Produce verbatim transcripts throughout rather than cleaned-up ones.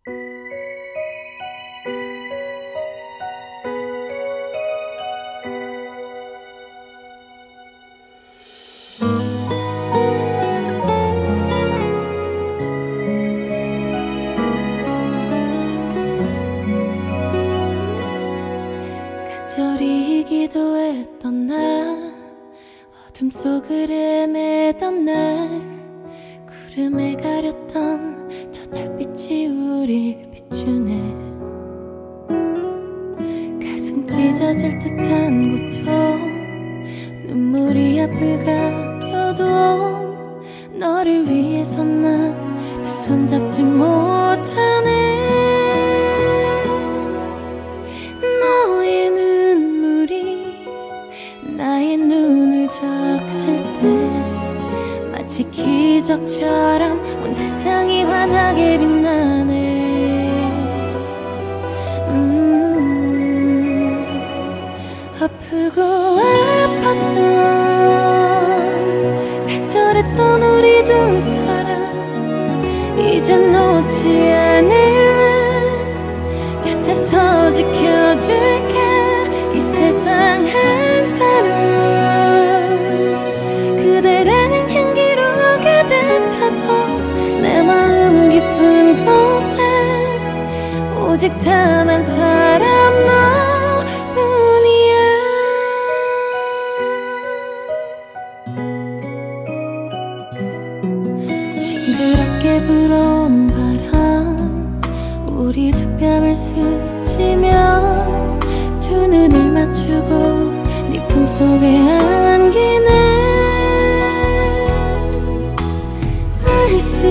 간절히 기도했던 날, 어둠 속을 헤매던 날, 구름에 가렸던 저 달빛이 우릴 비추네. 가슴 찢어질 듯한 고통, 눈물이 앞을 가려도 너를 위해서 난 두 손 잡지 못하네. 너의 눈물이 나의 눈을 적실 때 마치 기적처럼 온 세상이 환하게 빛나네. 음, 아프고 아팠던 간절했던 우리 둘 사랑 이젠 놓지 않을래. 곁에서 지켜줄게. 이 세상 한 사람 그대라는 향기로 가득 차서 내 마음 깊은 곳에 오직 단 한 사람 너뿐이야. 싱그럽게 불어오는 바람 우리 두 뺨을 스치며 두 눈을 맞추고 네 품속에 안기네. 알 수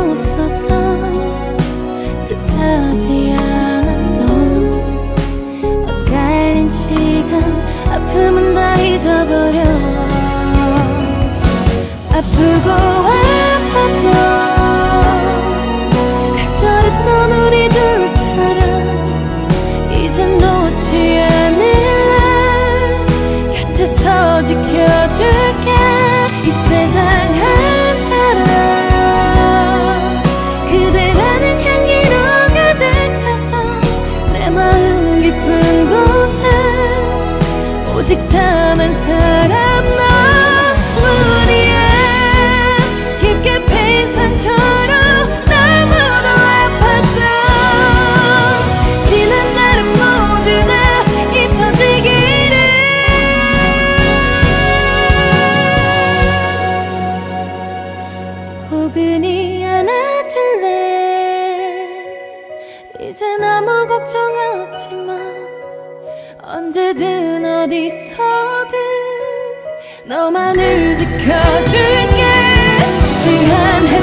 없었던 뜻하지 않았던 엇갈린 시간 아픔은 다 잊어버려. 아프고 아팠던 간절했던 우리 둘 사랑 이젠 놓지 않을래. 곁에서 지켜줄게. 이 세상 한 사람 그대라는 향기로 가득 차서 내 마음 깊은 곳에 오직 단 한 사람 너뿐이야. 깊게 패인 상처로 너무도 아팠던 지난 날은 모두 다 잊혀지기를. 포근히 안아줄래. 이젠 아무 걱정 없지만 언제든 어디서든 너만을 지켜줄게. 쓰한